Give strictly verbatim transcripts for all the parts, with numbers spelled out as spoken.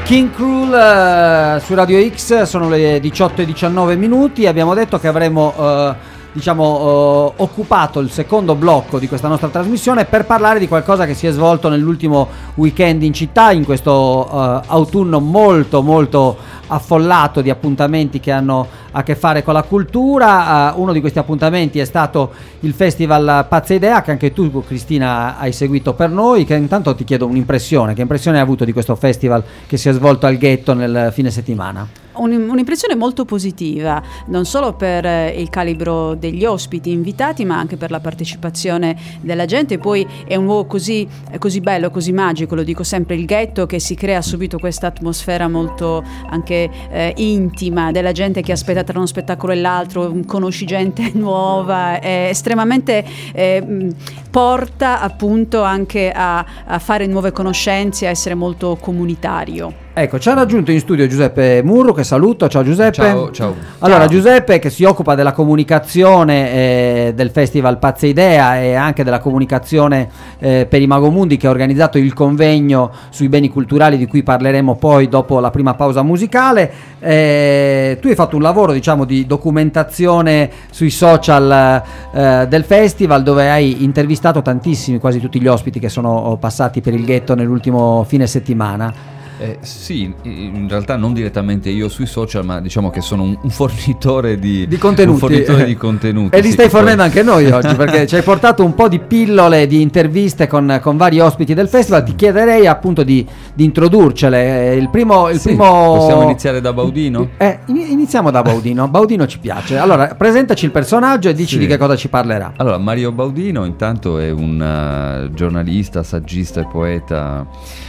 King Krul uh, su Radio X, sono le diciotto e diciannove minuti. Abbiamo detto che avremmo uh, diciamo uh, occupato il secondo blocco di questa nostra trasmissione per parlare di qualcosa che si è svolto nell'ultimo weekend in città, in questo uh, autunno molto molto affollato di appuntamenti che hanno a che fare con la cultura. Uh, uno di questi appuntamenti è stato il Festival Pazza Idea, che anche tu, Cristina, hai seguito per noi. Che intanto ti chiedo un'impressione, che impressione hai avuto di questo festival che si è svolto al Ghetto nel fine settimana? Un'impressione molto positiva, non solo per il calibro degli ospiti invitati, ma anche per la partecipazione della gente. Poi è un luogo così, così bello, così magico, lo dico sempre, il Ghetto, che si crea subito questa atmosfera molto anche eh, intima della gente che aspetta tra uno spettacolo e l'altro, conosci gente nuova, è estremamente eh, porta appunto anche a, a fare nuove conoscenze, a essere molto comunitario. Ecco, ci ha raggiunto in studio Giuseppe Murru, che saluto. Ciao Giuseppe. Ciao, ciao. Allora, ciao. Giuseppe, che si occupa della comunicazione eh, del Festival Pazza Idea e anche della comunicazione eh, per i Magomundi, che ha organizzato il convegno sui beni culturali, di cui parleremo poi dopo la prima pausa musicale. Eh, tu hai fatto un lavoro, diciamo, di documentazione sui social eh, del festival, dove hai intervistato tantissimi, quasi tutti gli ospiti che sono passati per il Ghetto nell'ultimo fine settimana. Eh, sì, in realtà non direttamente io sui social, ma diciamo che sono un, un fornitore di, di contenuti. Un fornitore di contenuti. E li sì, stai fornendo poi... anche noi oggi, perché ci hai portato un po' di pillole di interviste con, con vari ospiti del festival. Ti chiederei appunto di, di introdurcele. Il primo, il sì, primo... Possiamo iniziare da Baudino? Eh, iniziamo da Baudino. Baudino ci piace. Allora, presentaci il personaggio e dici sì. di che cosa ci parlerà. Allora, Mario Baudino intanto è un uh, giornalista, saggista e poeta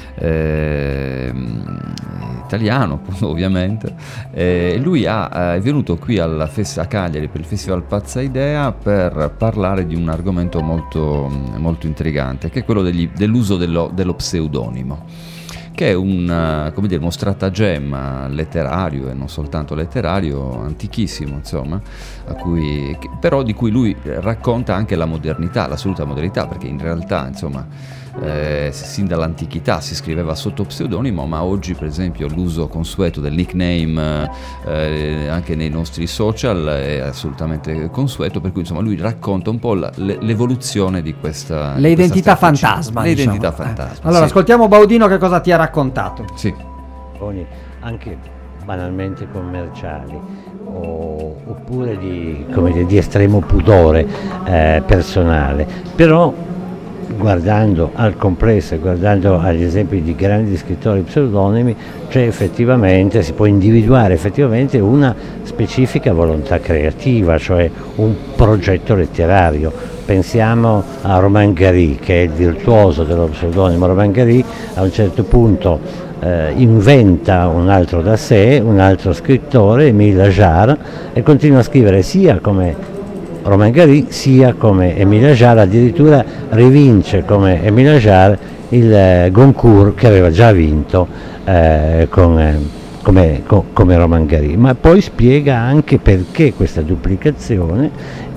Eh, italiano, ovviamente. Eh, lui ha, è venuto qui alla fes- a Cagliari per il Festival Pazza Idea per parlare di un argomento molto, molto intrigante, che è quello degli, dell'uso dello, dello pseudonimo, che è un, come dire, uno stratagemma letterario, e non soltanto letterario, antichissimo, insomma, a cui, però di cui lui racconta anche la modernità, l'assoluta modernità, perché in realtà, insomma, Eh, sin dall'antichità si scriveva sotto pseudonimo, ma oggi per esempio l'uso consueto del nickname eh, anche nei nostri social è assolutamente consueto, per cui insomma lui racconta un po' la, l'evoluzione di questa le di identità questa fantasma, le diciamo. identità fantasma. Allora sì. ascoltiamo Baudino che cosa ti ha raccontato. Sì. Anche banalmente commerciali o, oppure di, come dire, di estremo pudore eh, personale, però guardando al complesso e guardando agli esempi di grandi scrittori pseudonimi, c'è effettivamente, si può individuare effettivamente una specifica volontà creativa, cioè un progetto letterario. Pensiamo a Romain Gary, che è il virtuoso dello pseudonimo. Romain Gary a un certo punto eh, inventa un altro da sé, un altro scrittore, Émile Ajar, e continua a scrivere sia come Romain Gary sia come Émile Ajar, addirittura rivince come Émile Ajar il eh, Goncourt che aveva già vinto eh, con, eh, come, co, come Romain Gary, ma poi spiega anche perché questa duplicazione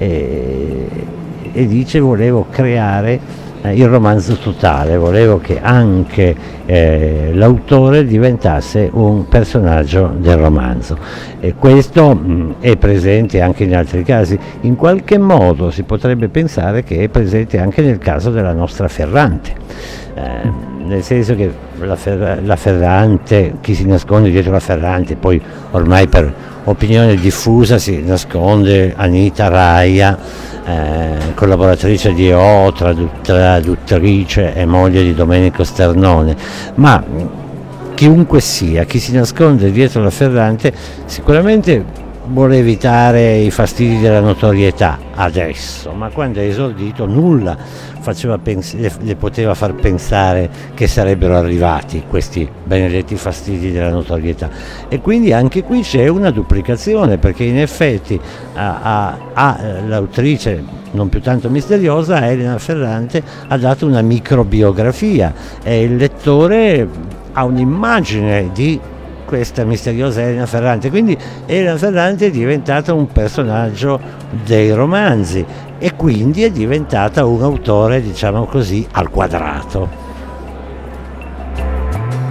eh, e dice: volevo creare eh, il romanzo totale, volevo che anche eh, l'autore diventasse un personaggio del romanzo, e questo mh, è presente anche in altri casi. In qualche modo si potrebbe pensare che è presente anche nel caso della nostra Ferrante, eh, nel senso che la, Fer- la Ferrante, chi si nasconde dietro la Ferrante, poi ormai per opinione diffusa si nasconde Anita Raia, eh, collaboratrice di O, tradu- traduttrice e moglie di Domenico Sternone, ma chiunque sia, chi si nasconde dietro la Ferrante sicuramente vuole evitare i fastidi della notorietà adesso, ma quando è esordito nulla faceva pens- le, le poteva far pensare che sarebbero arrivati questi benedetti fastidi della notorietà, e quindi anche qui c'è una duplicazione, perché in effetti a, a, a l'autrice non più tanto misteriosa, Elena Ferrante, ha dato una microbiografia e il lettore ha un'immagine di questa misteriosa Elena Ferrante, quindi Elena Ferrante è diventata un personaggio dei romanzi e quindi è diventata un autore, diciamo così, al quadrato.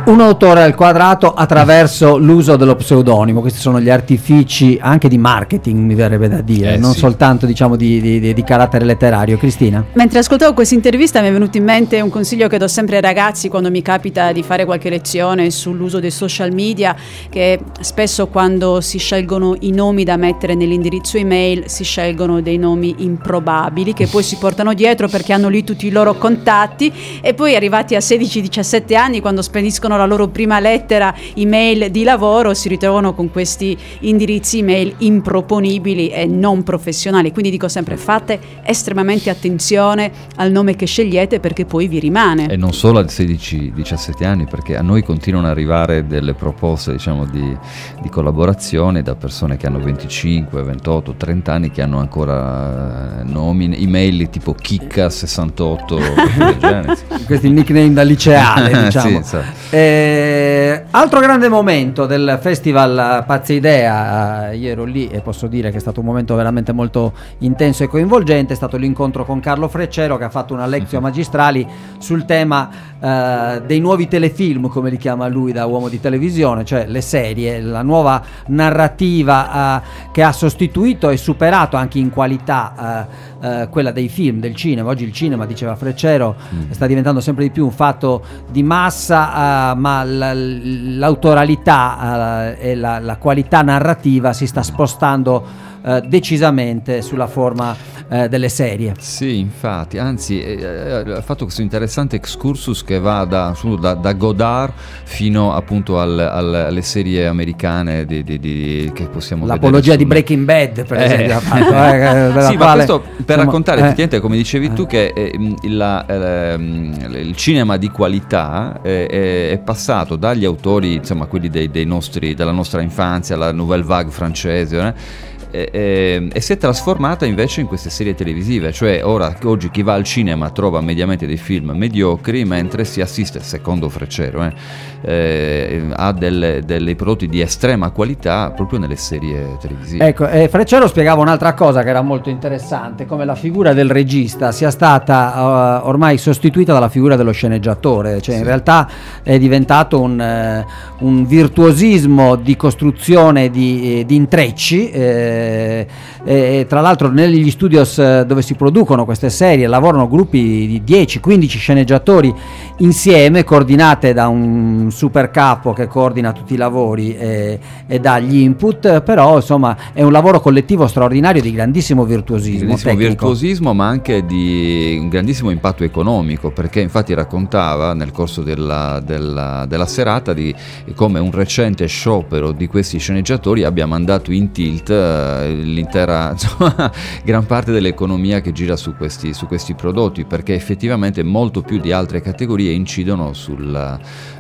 Un autore al quadrato attraverso l'uso dello pseudonimo. Questi sono gli artifici anche di marketing, mi verrebbe da dire, eh, non sì. soltanto diciamo di, di, di carattere letterario. Cristina? Mentre ascoltavo questa intervista mi è venuto in mente un consiglio che do sempre ai ragazzi quando mi capita di fare qualche lezione sull'uso dei social media, che spesso quando si scelgono i nomi da mettere nell'indirizzo email si scelgono dei nomi improbabili che poi si portano dietro perché hanno lì tutti i loro contatti, e poi arrivati a sedici diciassette anni, quando spediscono la loro prima lettera email di lavoro, si ritrovano con questi indirizzi email improponibili e non professionali. Quindi dico sempre: fate estremamente attenzione al nome che scegliete, perché poi vi rimane. E non solo a sedici diciassette anni, perché a noi continuano ad arrivare delle proposte, diciamo, di, di collaborazione da persone che hanno venticinque, ventotto, trenta anni, che hanno ancora eh, nomi, email tipo Chicca sessantotto, del genere. Questi nickname da liceale, diciamo. Sì, sì. Eh, altro grande momento del festival Pazza Idea, eh, io ero lì e posso dire che è stato un momento veramente molto intenso e coinvolgente, è stato l'incontro con Carlo Freccero, che ha fatto una lectio magistrali sul tema eh, dei nuovi telefilm, come li chiama lui da uomo di televisione, cioè le serie, la nuova narrativa eh, che ha sostituito e superato anche in qualità eh, eh, quella dei film, del cinema. Oggi il cinema, diceva Freccero, mm. sta diventando sempre di più un fatto di massa, uh, ma l- l'autoralità uh, e la-, la qualità narrativa si sta spostando uh, decisamente sulla forma uh, delle serie. Sì, infatti, anzi eh, ha fatto questo interessante excursus che va da, su, da, da Godard fino appunto al, al, alle serie americane di, di, di, che possiamo l'apologia vedere di Breaking Bad, per eh. esempio, ha fatto, eh, sì, ma quale, questo per insomma, raccontare eh. effettivamente, come dicevi tu, che eh, la, eh, il cinema di qualità eh, è, è passato dagli autori, insomma, quelli dei, dei nostri, della nostra infanzia, la Nouvelle Vague francese, eh, E, e, e si è trasformata invece in queste serie televisive, cioè ora oggi chi va al cinema trova mediamente dei film mediocri, mentre si assiste, secondo Freccero, eh, eh, a delle, dei prodotti di estrema qualità proprio nelle serie televisive. Ecco, e Freccero spiegava un'altra cosa che era molto interessante, come la figura del regista sia stata uh, ormai sostituita dalla figura dello sceneggiatore, cioè sì. In realtà è diventato un, uh, un virtuosismo di costruzione di, eh, di intrecci. Eh, E, e tra l'altro negli studios dove si producono queste serie lavorano gruppi di dieci quindici sceneggiatori insieme, coordinate da un super capo che coordina tutti i lavori e, e dà gli input, però insomma è un lavoro collettivo straordinario di grandissimo virtuosismo, grandissimo tecnico. virtuosismo, ma anche di un grandissimo impatto economico, perché infatti raccontava nel corso della, della, della serata di come un recente sciopero di questi sceneggiatori abbia mandato in tilt l'intera, insomma, gran parte dell'economia che gira su questi, su questi prodotti, perché effettivamente molto più di altre categorie incidono sulla,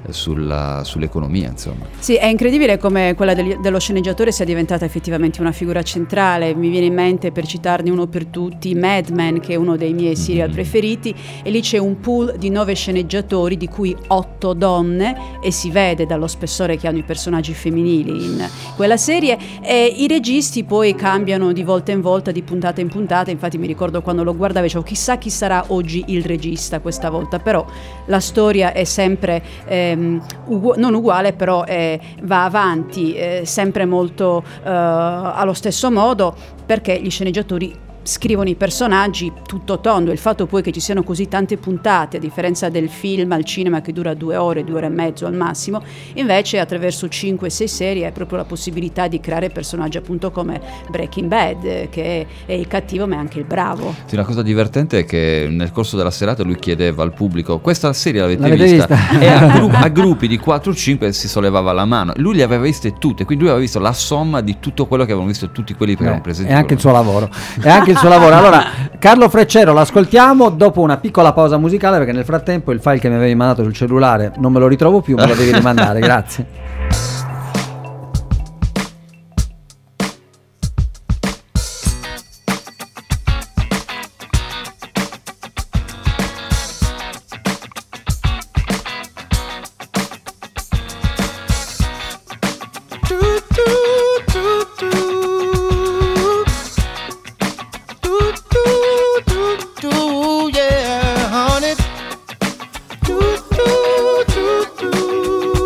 sulla, sull'economia, insomma. Sì, è incredibile come quella del, dello sceneggiatore sia diventata effettivamente una figura centrale. Mi viene in mente, per citarne uno per tutti, Mad Men, che è uno dei miei serial mm-hmm. preferiti, e lì c'è un pool di nove sceneggiatori, di cui otto donne, e si vede dallo spessore che hanno i personaggi femminili in quella serie, e i registi poi cambiano di volta in volta, di puntata in puntata. Infatti mi ricordo quando lo guardavo e dicevo: chissà chi sarà oggi il regista questa volta, però la storia è sempre ehm, ugu- non uguale, però eh, va avanti eh, sempre molto eh, allo stesso modo, perché gli sceneggiatori scrivono i personaggi tutto tondo. Il fatto poi che ci siano così tante puntate, a differenza del film al cinema che dura due ore, due ore e mezzo al massimo, invece attraverso cinque sei serie è proprio la possibilità di creare personaggi appunto come Breaking Bad, che è il cattivo ma è anche il bravo. Sì, una cosa divertente è che nel corso della serata lui chiedeva al pubblico: questa serie l'avete, l'avete vista? vista? E a, gru- a gruppi di quattro o cinque si sollevava la mano. Lui le aveva viste tutte, quindi lui aveva visto la somma di tutto quello che avevano visto tutti quelli che Beh, erano presenti. è anche il suo lavoro, è anche il suo lavoro. Allora, Carlo Freccero l'ascoltiamo dopo una piccola pausa musicale, perché nel frattempo il file che mi avevi mandato sul cellulare non me lo ritrovo più, me lo devi rimandare. Grazie. Do, yeah, honey. Do, do, do, do.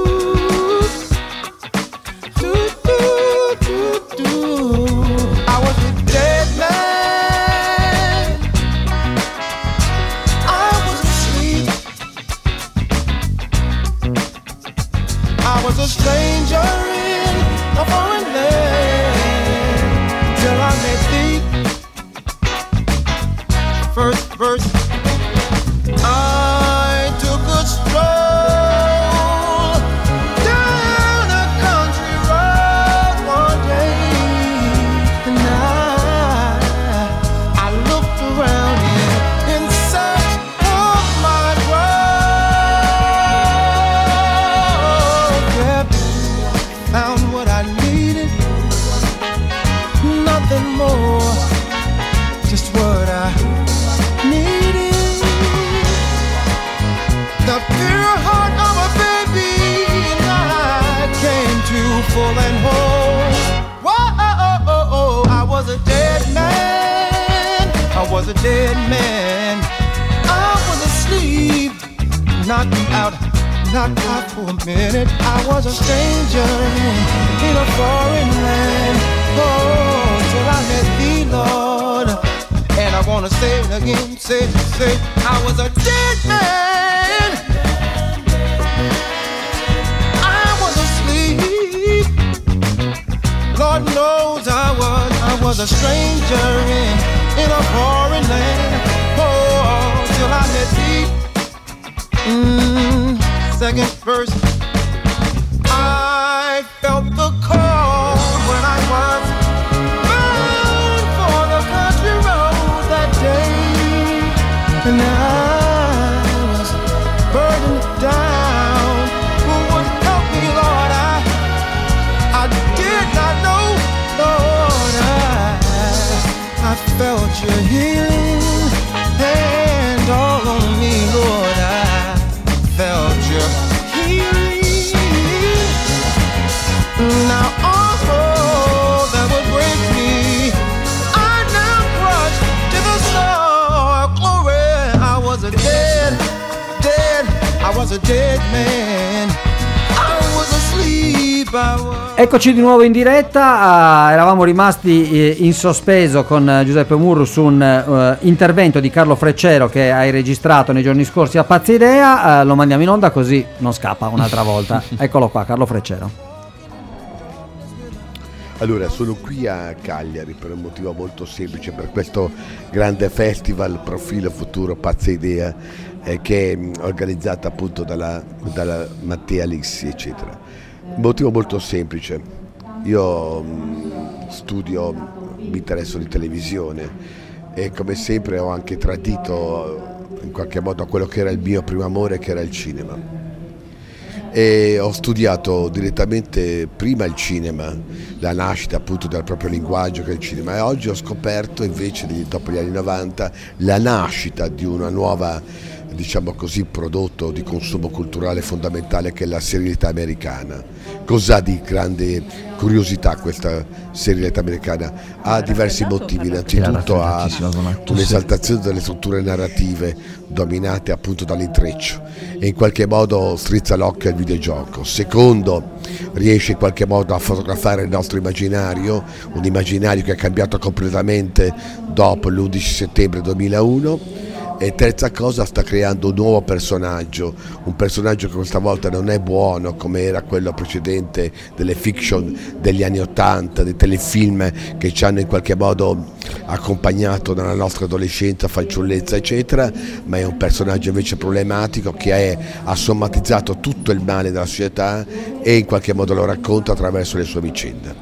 was a stranger in a foreign land till I met thee. First verse, I took a stroll down a country road one day, and I, I looked around in, in search of my road. Yeah, found what I needed, nothing more, just what I needed. The pure heart of a baby, and I came to full and whole. Whoa, I was a dead man, I was a dead man. I was asleep, knocked out, knocked out for a minute. I was a stranger in a foreign land. Oh, till I met thee, Lord. And I wanna say it again, say, say, I was a dead man. I was asleep. Lord knows I was, I was a stranger in, in a foreign land. Oh, till I met thee. Mm, second verse. I felt the call when I was bound for the country road that day, and I was burdened down. Who would help me, Lord? I, I did not know, Lord. I, I felt your healing hand all on me, Lord. I felt your healing. Now all that would break me, I now crushed to the soul. Glory, I was a dead, dead, I was a dead man. I was asleep, I was. Eccoci di nuovo in diretta. Uh, eravamo rimasti eh, in sospeso con uh, Giuseppe Murru su un uh, intervento di Carlo Freccero che hai registrato nei giorni scorsi a Pazza Idea. Uh, lo mandiamo in onda così non scappa un'altra volta. Eccolo qua, Carlo Freccero. Allora, sono qui a Cagliari per un motivo molto semplice, per questo grande festival Profilo Futuro Pazza Idea eh, che è organizzata appunto dalla, dalla Mattea Lissi, eccetera. Un motivo molto semplice: io mh, studio, mi interesso di televisione e come sempre ho anche tradito in qualche modo quello che era il mio primo amore, che era il cinema. E ho studiato direttamente prima il cinema, la nascita appunto del proprio linguaggio che è il cinema, e oggi ho scoperto invece, dopo gli anni novanta, la nascita di una nuova, diciamo così, prodotto di consumo culturale fondamentale che è la serialità americana. Cos'ha di grande curiosità questa serialità americana? Ha diversi motivi. Innanzitutto ha un'esaltazione delle strutture narrative dominate appunto dall'intreccio e in qualche modo strizza l'occhio al videogioco. Secondo, riesce in qualche modo a fotografare il nostro immaginario, un immaginario che è cambiato completamente dopo l'undici settembre duemilauno. E terza cosa, sta creando un nuovo personaggio, un personaggio che questa volta non è buono come era quello precedente delle fiction degli anni ottanta, dei telefilm che ci hanno in qualche modo accompagnato nella nostra adolescenza, fanciullezza eccetera, ma è un personaggio invece problematico che è, ha somatizzato tutto il male della società e in qualche modo lo racconta attraverso le sue vicende.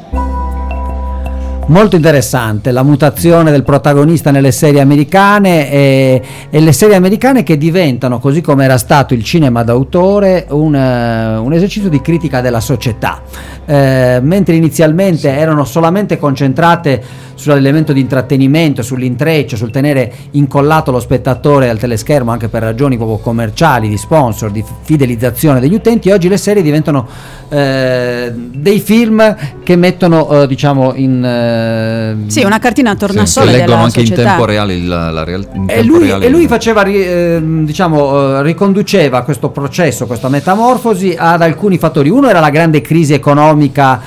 Molto interessante la mutazione del protagonista nelle serie americane e, e le serie americane che diventano, così come era stato il cinema d'autore, un, uh, un esercizio di critica della società, eh, mentre inizialmente erano solamente concentrate sull'elemento di intrattenimento, sull'intreccio, sul tenere incollato lo spettatore al teleschermo anche per ragioni proprio commerciali, di sponsor, di fidelizzazione degli utenti. Oggi le serie diventano eh, dei film che mettono eh, diciamo in Eh, Sì, una cartina a tornasole Sì, che leggono della anche società. in tempo reale il- la realtà. E lui, e lui faceva, ri- ehm, diciamo, eh, riconduceva questo processo, questa metamorfosi ad alcuni fattori. Uno era la grande crisi economica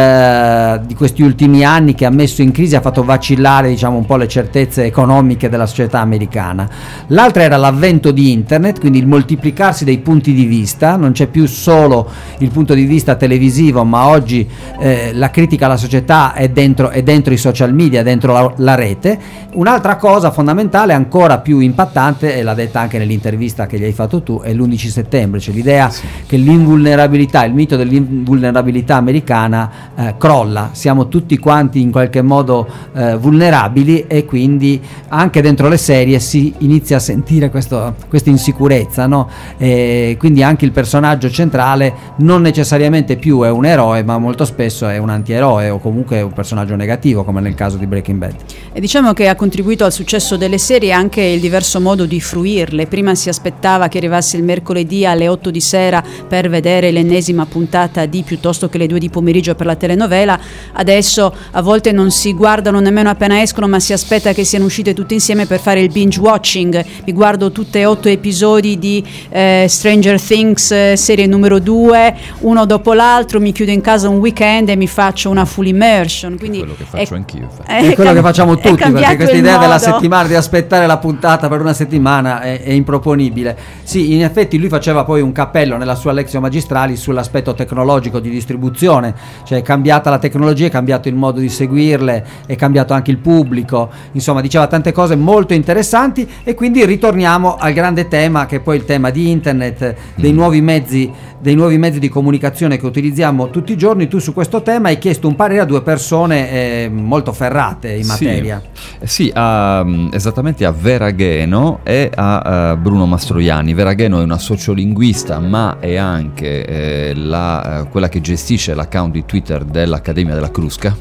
eh, di questi ultimi anni, che ha messo in crisi, ha fatto vacillare, diciamo, un po' le certezze economiche della società americana. L'altra era l'avvento di internet, quindi il moltiplicarsi dei punti di vista. Non c'è più solo il punto di vista televisivo, ma oggi eh, la critica alla società è dentro, è dentro i social media, dentro la, la rete. Un'altra cosa fondamentale, ancora più impattante, e l'ha detta anche nell'intervista che gli hai fatto tu, è l'undici settembre, cioè l'idea sì. che l'invulnerabilità, il mito dell'invulnerabilità americana eh, crolla. Siamo tutti quanti in qualche modo eh, vulnerabili, e quindi anche dentro le serie si inizia a sentire questa insicurezza, no? E quindi anche il personaggio centrale non necessariamente più è un eroe, ma molto spesso è un antieroe, o comunque un personaggio negativo, come nel caso di Breaking Bad. E diciamo che ha contribuito al successo delle serie anche il diverso modo di fruirle. Prima si aspettava che arrivasse il mercoledì alle otto di sera per vedere l'ennesima puntata di piuttosto che le due di pomeriggio per la telenovela. Adesso a volte non si guardano nemmeno appena escono, ma si aspetta che siano uscite tutte insieme per fare il binge watching. Mi guardo tutte e otto episodi di eh, Stranger Things, eh, serie numero due, uno dopo l'altro, mi chiudo in casa un weekend e mi faccio una full immersion. Quindi quello che faccio è, anch'io, infatti. È, è quello che facciamo tutti, perché questa idea modo. della settimana, di aspettare la puntata per una settimana è, è improponibile. Sì, in effetti lui faceva poi un cappello nella sua Lectio Magistralis sull'aspetto tecnologico di distribuzione, cioè è cambiata la tecnologia, è cambiato il modo di seguirle, è cambiato anche il pubblico, insomma diceva tante cose molto interessanti. E quindi ritorniamo al grande tema, che è poi il tema di internet, dei mm. nuovi mezzi dei nuovi mezzi di comunicazione che utilizziamo tutti i giorni. Tu su questo tema hai chiesto un parere a due persone eh, molto ferrate in materia. Sì, sì a, esattamente a Veragheno e a uh, Bruno Mastroianni. Veragheno è una sociolinguista, ma è anche eh, la, uh, quella che gestisce l'account di Twitter dell'Accademia della Crusca,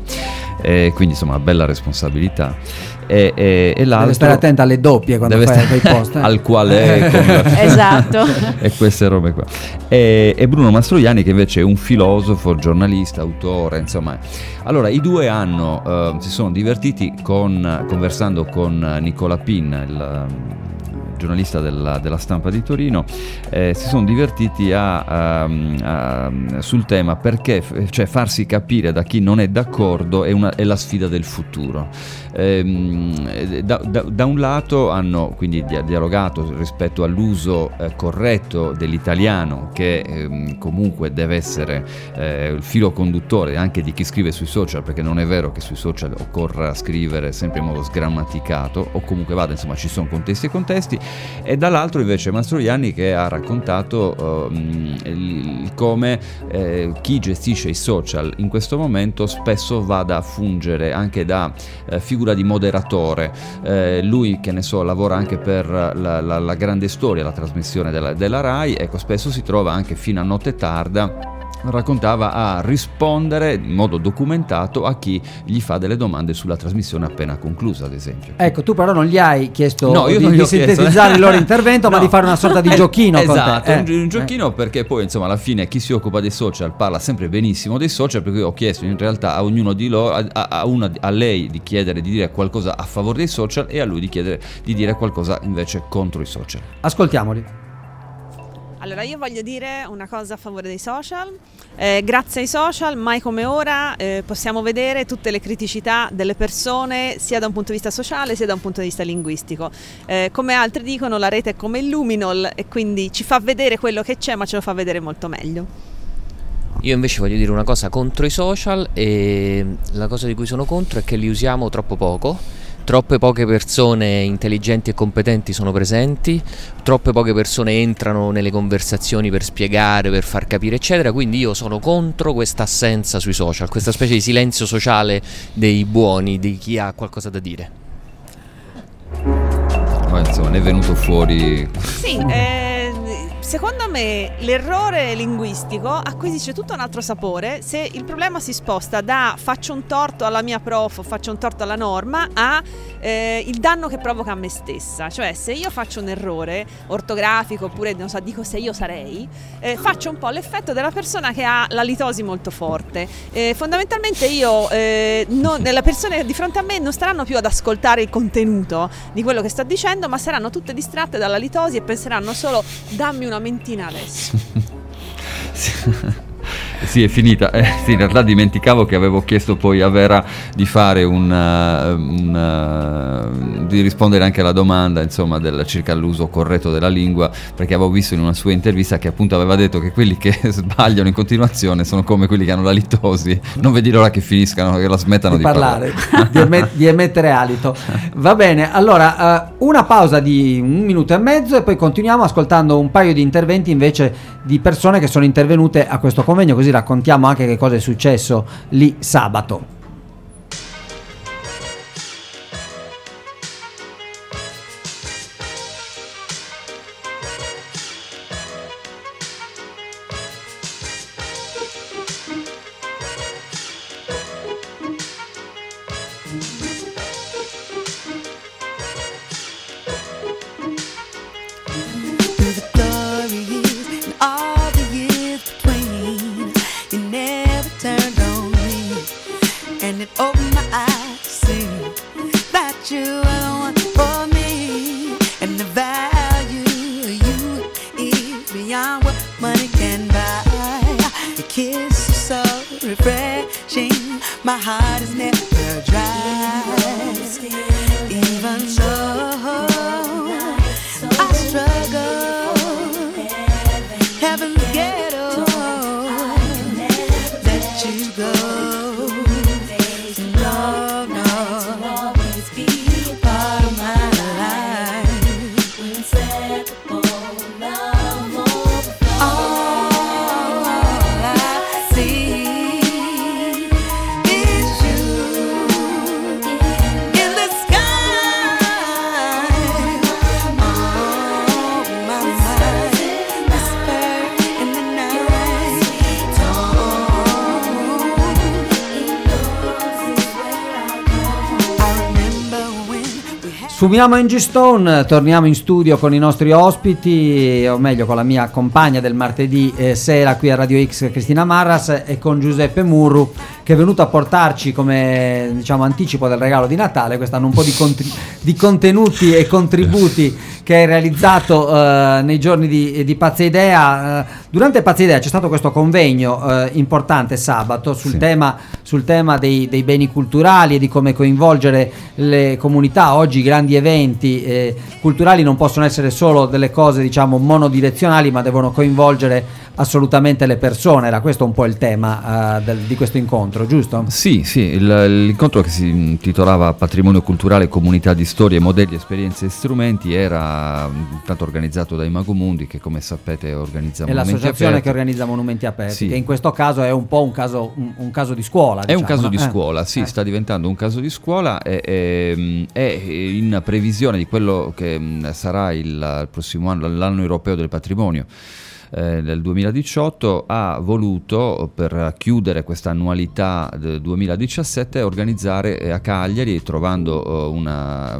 e quindi insomma una bella responsabilità. E, e, e l'altro deve stare attenta alle doppie quando fai quei post eh? al quale è esatto e queste robe qua. E, e Bruno Mastroianni, che invece è un filosofo, giornalista, autore, insomma. Allora i due hanno uh, si sono divertiti con conversando con Nicola Pin, il giornalista della, della Stampa di Torino, eh, si sono divertiti a, a, a, sul tema, perché cioè farsi capire da chi non è d'accordo è, una, è la sfida del futuro. Eh, da, da, da un lato hanno quindi dialogato rispetto all'uso eh, corretto dell'italiano, che eh, comunque deve essere eh, il filo conduttore anche di chi scrive sui social, perché non è vero che sui social occorra scrivere sempre in modo sgrammaticato, o comunque vada, insomma ci sono contesti e contesti. E dall'altro invece Mastroianni, che ha raccontato uh, il, come eh, chi gestisce i social in questo momento spesso vada a fungere anche da eh, figura di moderatore. Eh, lui, che ne so, lavora anche per la, la, la Grande Storia, la trasmissione della, della Rai, ecco, spesso si trova anche fino a notte tarda, raccontava, a rispondere in modo documentato a chi gli fa delle domande sulla trasmissione appena conclusa, ad esempio. Ecco, tu però non gli hai chiesto no, io di, non di ho sintetizzare chiesto. il loro intervento, no. ma di fare una sorta di giochino esatto, con te. un, Eh, un giochino eh. perché poi insomma alla fine chi si occupa dei social parla sempre benissimo dei social, per cui ho chiesto in realtà a ognuno di loro, a, a, una, a lei di chiedere di dire qualcosa a favore dei social e a lui di chiedere di dire qualcosa invece contro i social. Ascoltiamoli. Allora, io voglio dire una cosa a favore dei social. Eh, grazie ai social, mai come ora, eh, possiamo vedere tutte le criticità delle persone, sia da un punto di vista sociale sia da un punto di vista linguistico. Eh, come altri dicono, la rete è come il luminol, e quindi ci fa vedere quello che c'è, ma ce lo fa vedere molto meglio. Io invece voglio dire una cosa contro i social, e la cosa di cui sono contro è che li usiamo troppo poco. Troppe poche persone intelligenti e competenti sono presenti, troppe poche persone entrano nelle conversazioni per spiegare, per far capire, eccetera. Quindi io sono contro questa assenza sui social, questa specie di silenzio sociale dei buoni, di chi ha qualcosa da dire. Ma insomma, ne è venuto fuori. Sì, eh, secondo me l'errore linguistico acquisisce tutto un altro sapore se il problema si sposta da faccio un torto alla mia prof o faccio un torto alla norma a eh, il danno che provoca a me stessa. Cioè, se io faccio un errore ortografico oppure non so, dico se io sarei, eh, faccio un po' l'effetto della persona che ha la litosi molto forte. Eh, fondamentalmente io eh, non, le persone di fronte a me non staranno più ad ascoltare il contenuto di quello che sto dicendo, ma saranno tutte distratte dalla litosi e penseranno solo dammi una mentina adesso. Sì, è finita. Eh, sì, in realtà dimenticavo che avevo chiesto poi a Vera di fare un, un di rispondere anche alla domanda, insomma, del, circa l'uso corretto della lingua, perché avevo visto in una sua intervista che appunto aveva detto che quelli che sbagliano in continuazione sono come quelli che hanno la litosi, non vedi l'ora che finiscano, che la smettano di, di parlare, parlare. di, emet- di emettere alito. Va bene, allora uh, una pausa di un minuto e mezzo e poi continuiamo ascoltando un paio di interventi invece di persone che sono intervenute a questo convegno, così raccontiamo anche che cosa è successo lì sabato. Subiamo in G-Stone, torniamo in studio con i nostri ospiti, o meglio con la mia compagna del martedì eh, sera qui a Radio X, Cristina Marras, e con Giuseppe Murru, che è venuto a portarci come, diciamo, anticipo del regalo di Natale quest'anno un po' di, contri- di contenuti e contributi che hai realizzato eh, nei giorni di, di Pazza Idea. Eh, durante Pazza Idea c'è stato questo convegno eh, importante sabato sul sì. tema, sul tema dei, dei beni culturali e di come coinvolgere le comunità. Oggi i grandi eventi eh, culturali non possono essere solo delle cose, diciamo, monodirezionali, ma devono coinvolgere assolutamente le persone. Era questo un po' il tema uh, del, di questo incontro, giusto? Sì, sì, il, l'incontro che si intitolava Patrimonio culturale, comunità di storie, modelli, esperienze e strumenti era intanto organizzato da Imago Mundi, che come sapete organizza è Monumenti l'associazione Aperti. che organizza Monumenti Aperti, sì. che in questo caso è un po' un caso, un, un caso di scuola. È diciamo, un caso no? di eh. scuola, sì, eh. sta diventando un caso di scuola e, e, e in previsione di quello che sarà il, il prossimo anno, l'anno europeo del patrimonio. Eh, nel duemiladiciotto ha voluto, per chiudere questa annualità del duemiladiciassette, organizzare a Cagliari, trovando uh, una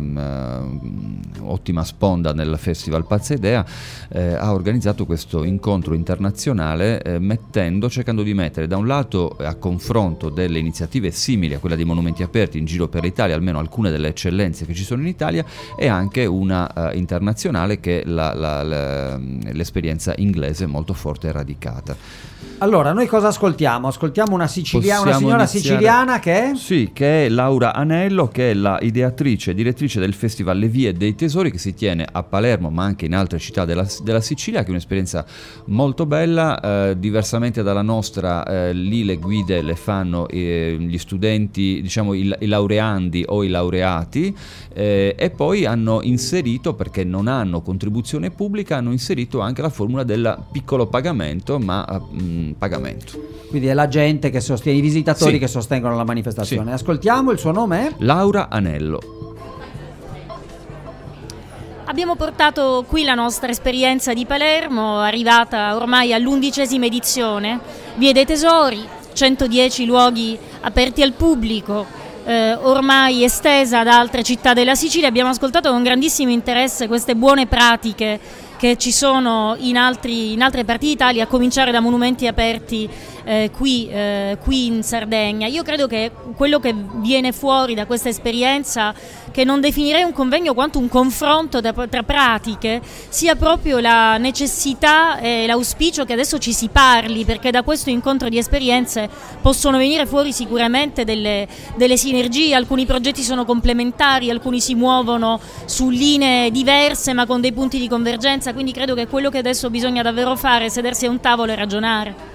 um, ottima sponda nel Festival Pazza Idea, eh, ha organizzato questo incontro internazionale eh, mettendo, cercando di mettere da un lato a confronto delle iniziative simili a quella dei Monumenti Aperti in giro per l'Italia, almeno alcune delle eccellenze che ci sono in Italia, e anche una uh, internazionale che è la, la, la, l'esperienza inglese molto forte e radicata. Allora, noi cosa ascoltiamo? Ascoltiamo una, sicilia- una signora iniziare... siciliana che è? Sì, che è Laura Anello, che è la ideatrice e direttrice del Festival Le Vie dei Tesori, che si tiene a Palermo ma anche in altre città della, della Sicilia, che è un'esperienza molto bella, eh, diversamente dalla nostra. Eh, lì le guide le fanno eh, gli studenti, diciamo i, i laureandi o i laureati, eh, e poi hanno inserito, perché non hanno contribuzione pubblica, hanno inserito anche la formula del piccolo pagamento, ma mh, pagamento. Quindi è la gente che sostiene, i visitatori sì. che sostengono la manifestazione. Sì. Ascoltiamo, il suo nome è? Laura Anello. Abbiamo portato qui la nostra esperienza di Palermo, arrivata ormai all'undicesima edizione, Vie dei Tesori, centodieci luoghi aperti al pubblico, eh, ormai estesa ad altre città della Sicilia. Abbiamo ascoltato con grandissimo interesse queste buone pratiche che ci sono in, altri, in altre parti d'Italia, a cominciare da monumenti aperti eh, qui, eh, qui in Sardegna. Io credo che quello che viene fuori da questa esperienza, che non definirei un convegno quanto un confronto tra, tra pratiche, sia proprio la necessità e l'auspicio che adesso ci si parli, perché da questo incontro di esperienze possono venire fuori sicuramente delle, delle sinergie. Alcuni progetti sono complementari, alcuni si muovono su linee diverse ma con dei punti di convergenza. Quindi credo che quello che adesso bisogna davvero fare è sedersi a un tavolo e ragionare.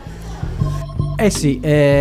Eh sì,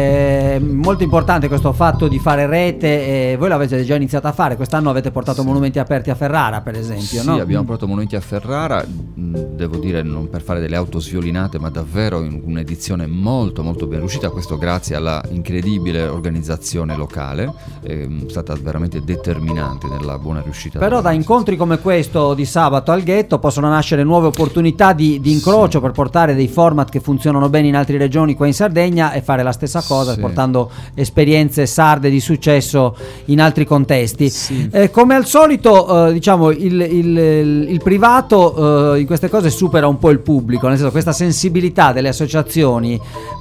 è molto importante questo fatto di fare rete, e voi l'avete già iniziato a fare. Quest'anno avete portato sì. monumenti aperti a Ferrara, per esempio, sì, no? abbiamo portato monumenti a Ferrara, devo dire non per fare delle auto sviolinate, ma davvero in un'edizione molto molto ben riuscita, questo grazie alla incredibile organizzazione locale, è stata veramente determinante nella buona riuscita. Però da incontri come questo di sabato al Ghetto possono nascere nuove opportunità di, di incrocio sì. per portare dei format che funzionano bene in altre regioni qua in Sardegna e fare la stessa cosa, sì. portando esperienze sarde di successo in altri contesti. Sì. Eh, come al solito, eh, diciamo, il, il, il privato eh, in queste cose supera un po' il pubblico, nel senso, questa sensibilità delle associazioni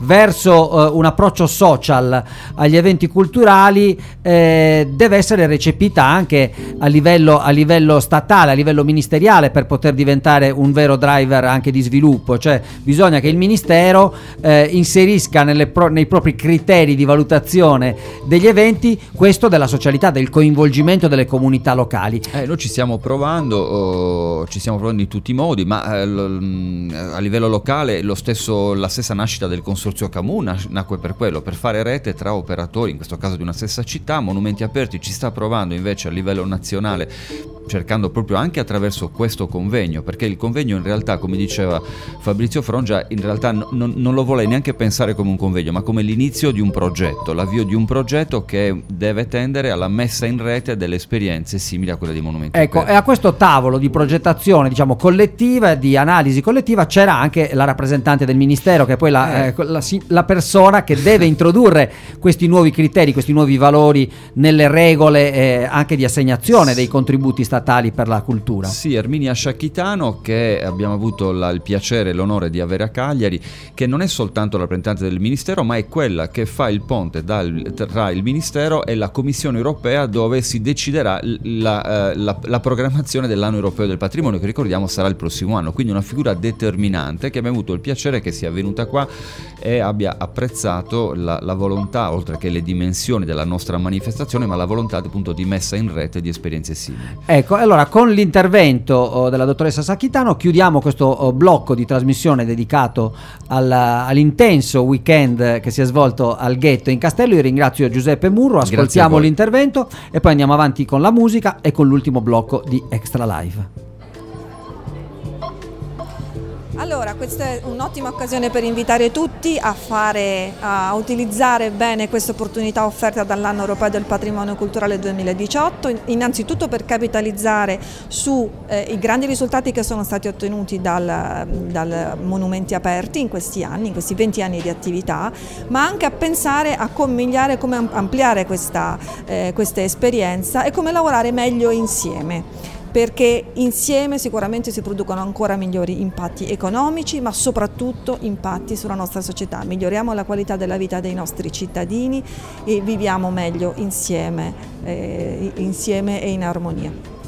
verso eh, un approccio social agli eventi culturali eh, deve essere recepita anche a livello, a livello statale, a livello ministeriale, per poter diventare un vero driver anche di sviluppo. Cioè bisogna che il ministero eh, inserisca nelle pro, nei propri criteri di valutazione degli eventi questo della socialità, del coinvolgimento delle comunità locali. Eh, noi ci stiamo provando, oh, ci stiamo provando in tutti i modi, ma eh, l, a livello locale lo stesso, la stessa nascita del Consorzio Camus nacque per quello, per fare rete tra operatori, in questo caso di una stessa città. Monumenti Aperti ci sta provando invece a livello nazionale, cercando proprio anche attraverso questo convegno, perché il convegno in realtà, come diceva Fabrizio Frongia, in realtà no, non, non lo vuole neanche pensare come un convegno, ma come l'inizio di un progetto, l'avvio di un progetto che deve tendere alla messa in rete delle esperienze simili a quelle dei monumenti. Ecco, aperti. E a questo tavolo di progettazione, diciamo, collettiva, di analisi collettiva, c'era anche la rappresentante del Ministero, che è poi la, eh. Eh, la, la persona che deve introdurre questi nuovi criteri, questi nuovi valori nelle regole eh, anche di assegnazione sì. dei contributi statali per la cultura. Sì, Erminia Sciacchitano, che abbiamo avuto la, il piacere e l'onore di avere a Cagliari, che non è soltanto la rappresentante del Ministero, ma è quella che fa il ponte dal, tra il Ministero e la Commissione Europea, dove si deciderà la, la, la programmazione dell'anno europeo del patrimonio, che ricordiamo sarà il prossimo anno. Quindi una figura determinante, che abbiamo avuto il piacere che sia venuta qua e abbia apprezzato la, la volontà, oltre che le dimensioni della nostra manifestazione, ma la volontà appunto di messa in rete di esperienze simili. Ecco, allora con l'intervento oh, della dottoressa Sacchitano chiudiamo questo oh, blocco di trasmissione dedicato al, all'intenso weekend che si è svolto al Ghetto in Castello. Io ringrazio Giuseppe Murro, ascoltiamo l'intervento e poi andiamo avanti con la musica e con l'ultimo blocco di Extra Live. Allora, questa è un'ottima occasione per invitare tutti a fare, a utilizzare bene questa opportunità offerta dall'anno europeo del patrimonio culturale duemiladiciotto, innanzitutto per capitalizzare sui eh, grandi risultati che sono stati ottenuti dal, dal Monumenti Aperti in questi anni, in questi venti anni di attività, ma anche a pensare a come come ampliare questa, eh, questa esperienza e come lavorare meglio insieme, perché insieme sicuramente si producono ancora migliori impatti economici, ma soprattutto impatti sulla nostra società. Miglioriamo la qualità della vita dei nostri cittadini e viviamo meglio insieme, eh, insieme e in armonia.